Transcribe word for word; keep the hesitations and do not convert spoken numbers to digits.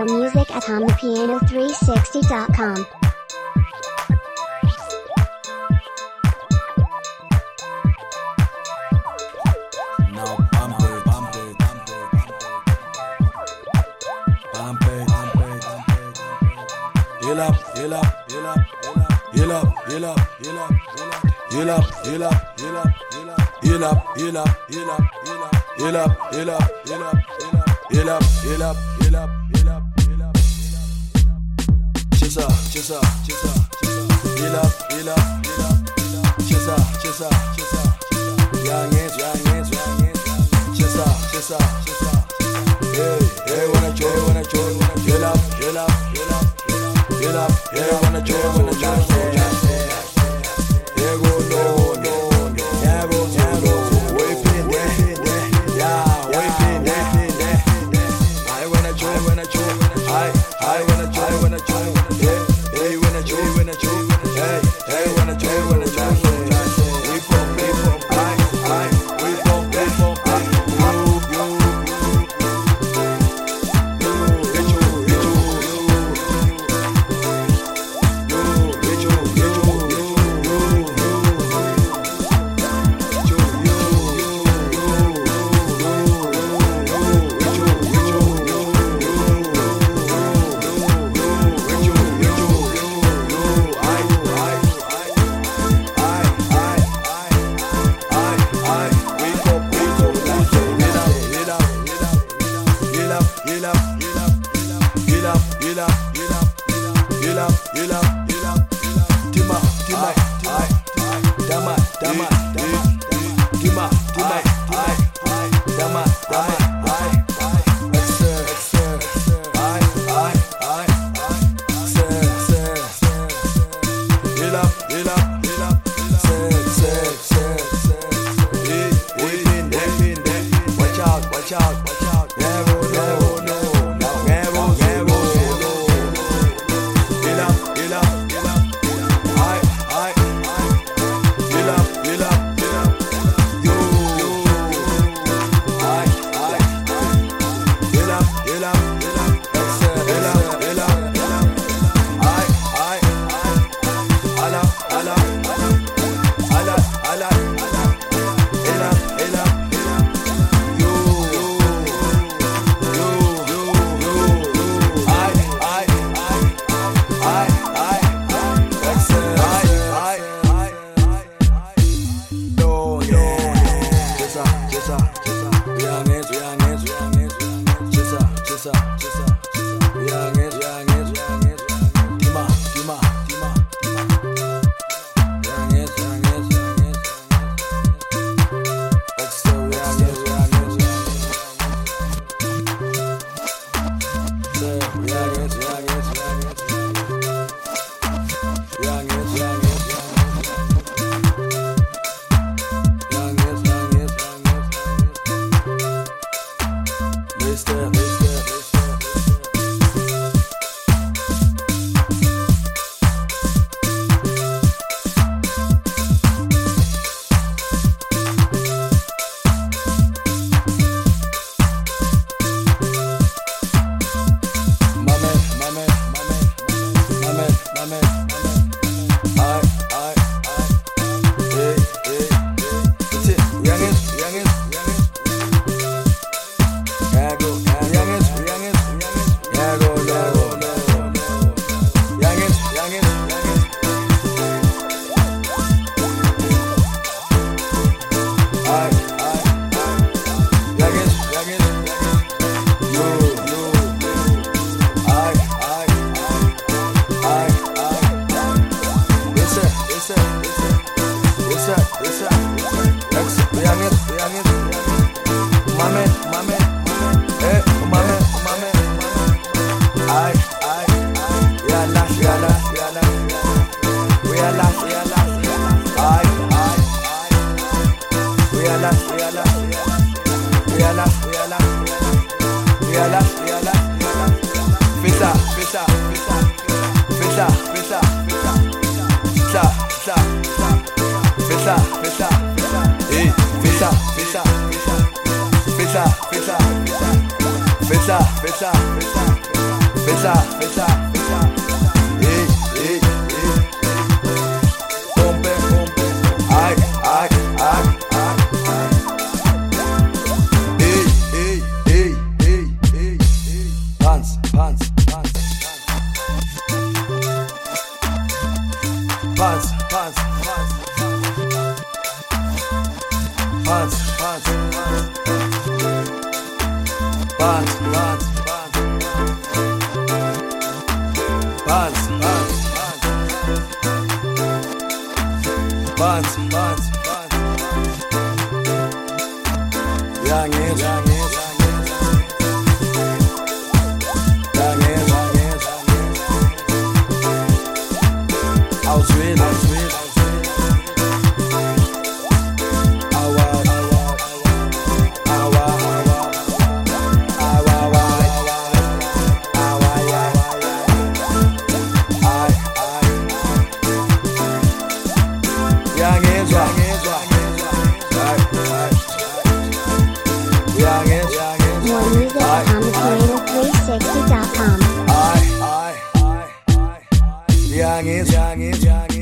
more music at hum the piano three sixty dot com. Heal up, heal up, heal up, heal up, heal up, heal up, heal up, heal up, heal up, heal up, heal up, heal up, heal up, heal up, heal up, heal up, heal up, heal up, heal up, heal up. Chisa, chisa, chisa, heal up, heal up, heal up, chisa, chisa, chisa, young is, young is, young is, chisa, chisa, chisa. Hey, hey, wanna joy, wanna joy, wanna heal up, heal up, heal up. Get up, yeah, wanna join, wanna join, yeah, go, no, no, yeah, go, yeah, go, waving, yeah, waving, I wanna join, wanna join, I, I wanna join, wanna join, yeah, hey, wanna join, wanna join, hey, hey, wanna join, wanna join, we pump, we pump, I, I, we pump, we pump, I, you, you, you, you, you, Fais ça, fais ça, fais ça, fais ça, Fais ça, fais ça, fais ça. Hey, hey, hey. Pompe, pompe. Aïe, aïe, aïe, aïe, aïe. Hey, hey, hey, hey, hey, hey. Pants, pants, pants. Pants, pants, pants. Pants, pants, pants. Pants, pants, pants. Pants, pants, pants. Pants, pants, pants. Young hands, young hands, young hands, young hands. Auswählen, auswählen. Aua, aua, aua, aua, aua, aua, aua, aua, ai, ai. Young hands, young hands, young hands, ai, ai. Young hands, young hands, More music ai, at Tom Piano three sixty dot com. ai, ai, ai, ai. Young hands, young hands, young hands.